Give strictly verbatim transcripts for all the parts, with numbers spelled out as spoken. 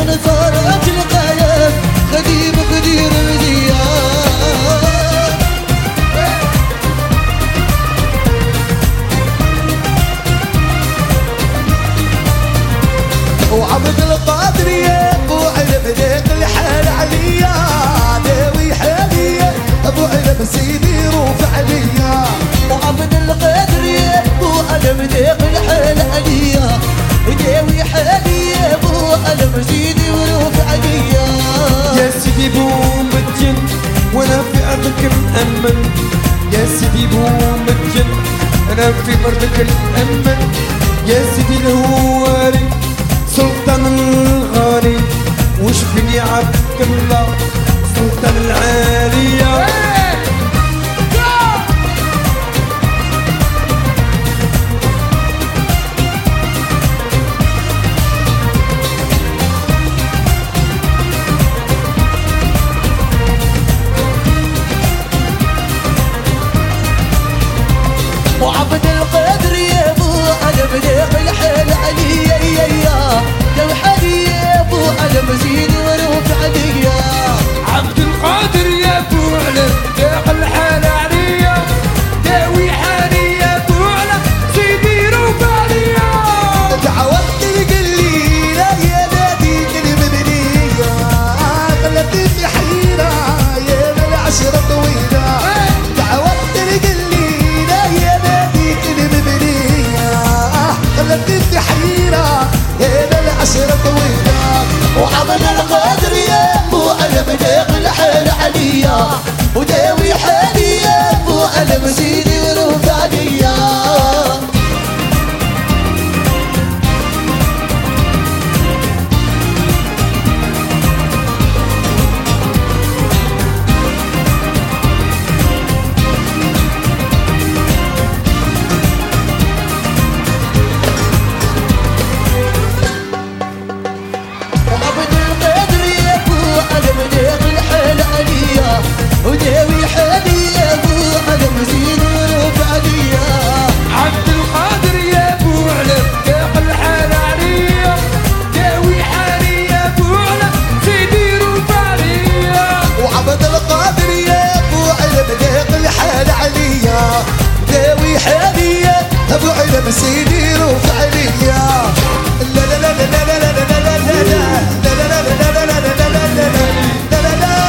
وانا صارت القايم قديم قدير مزيان وعبد القادر يا ابو علم ذيك الحال عليا داوي حاليا ابو علم سيدي رفع عليا وعبد القادر يا ابو علم ذيك الحال عليا وداوي حاليا ابو علم سيدي ورفع عليا يا سيدي بومتين وانا في ارضك مأمن يا سيدي بومتين انا في ارضك مأمن يا سيدي الهواري سلطان الغالي وش فيني عبد الله سلطان العالية وعبد القادر يا ابو علم ذيق الحال عليا يا يا لو حالي يا ابو علم زيني ورفع عليا عبد القادر يا ابو علم ذيق الحال عليا داوي حالي يا ابو علم سيدي رفع عليا دعوت القليلة يا ناديك المبنية خلتني في حيرة يا من العشرة طويلة دعوت القليلة يا ناديك المبنية خلتني في حيرة يا من العشرة طويلة وعبد القادر يا ابو علم ذيق الحال عليا وداوي حالي يا ابو علم سيدي ورفع عليا وداوي حالي يا ابو علم زين ورفع عليا عبد القادر يا ابو علم ذيق الحال عليا داوي حالي يا ابو علم سيدي رفع عليا وعبد القادر يا ابو علم ذيق الحال عليا داوي حالي يا ابو علم سيدي رفع عليا لا لا لا لا لا لا لا لا لا لا لا لا لا لا لا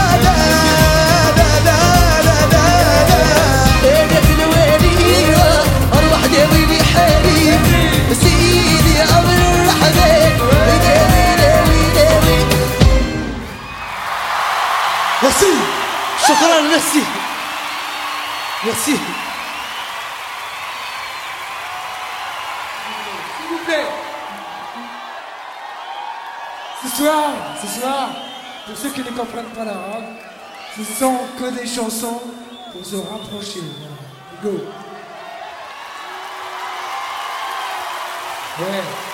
Merci. Shukran, merci. Merci. S'il vous plaît. Ce soir, ce soir, pour ceux qui ne comprennent pas l'arabe, ce sont que des chansons pour se rapprocher. Go. Ouais.